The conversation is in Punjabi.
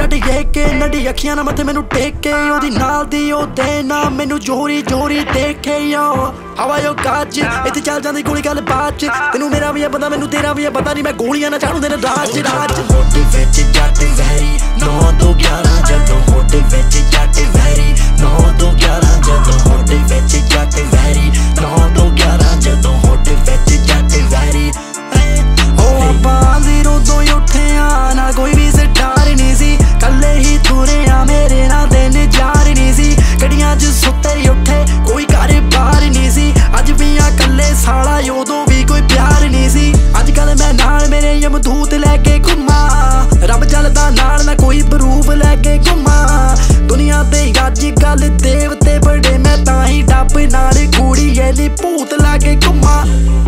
जट ये के नडी अखियां ना मथे मैनू टेके ओदी नाल दी ओ दे ना मैनू जोरी जोरी देखे यो हवा यो काज इत्थे चल जांदी गोली गल बात च तेनू मेरा भी पता मैनू तेरा भी पता नहीं मैं गोलियां ना चाहूं दिन राज राज होटे विच जट वैरी 9 तो 11 जदों होटे विच जट वैरी 9 तो 11 जदों होटे विच जट वैरी 9 तो 11 जदों होटे विच जट वैरी ओ ਆਪਾਂ ਜ਼ੀਰੋ ਤੋਂ ਉੱਠੇ ਆ ਨਾ ਕੋਈ ਵੀ ਸਟਾਰ ਨਹੀਂ ਸੀ ਕੱਲੇ ਹੀ ਤੁਰੇ ਆ ਮੇਰੇ ਨਾਲ ਦਿਨ ਯਾਰ ਨਹੀਂ ਸੀ ਗੱਡੀਆਂ 'ਚ ਸੁੱਤੇ ਉੱਠੇ ਕੋਈ ਘਰ ਬਾਹਰ ਨਹੀਂ ਸੀ ਅੱਜ ਵੀ ਆ ਕੱਲੇ ਸਾਲਾ ਉਦੋਂ ਵੀ ਕੋਈ ਪਿਆਰ ਨਹੀਂ ਸੀ ਅੱਜ ਕੱਲ ਮੈਂ ਨਾਲ ਮੇਰੇ ਯਮਦੂਤ ਲੈ ਕੇ ਘੁੰਮਾਂ ਰੱਬ ਚੱਲਦਾ ਨਾਲ ਨਾ ਕੋਈ ਪ੍ਰੂਫ ਲੈ ਕੇ ਘੁੰਮਾਂ ਦੁਨੀਆ ਤੇ ਅੱਜ ਕੱਲ ਦੇਵਤੇ ਬੜੇ ਮੈਂ ਤਾਂ ਹੀ ਡੱਬ ਨਾਲ ਕੁੜੀ ਐਲੀ ਭੂਤ ਲਾ ਕੇ ਘੁੰਮਾਂ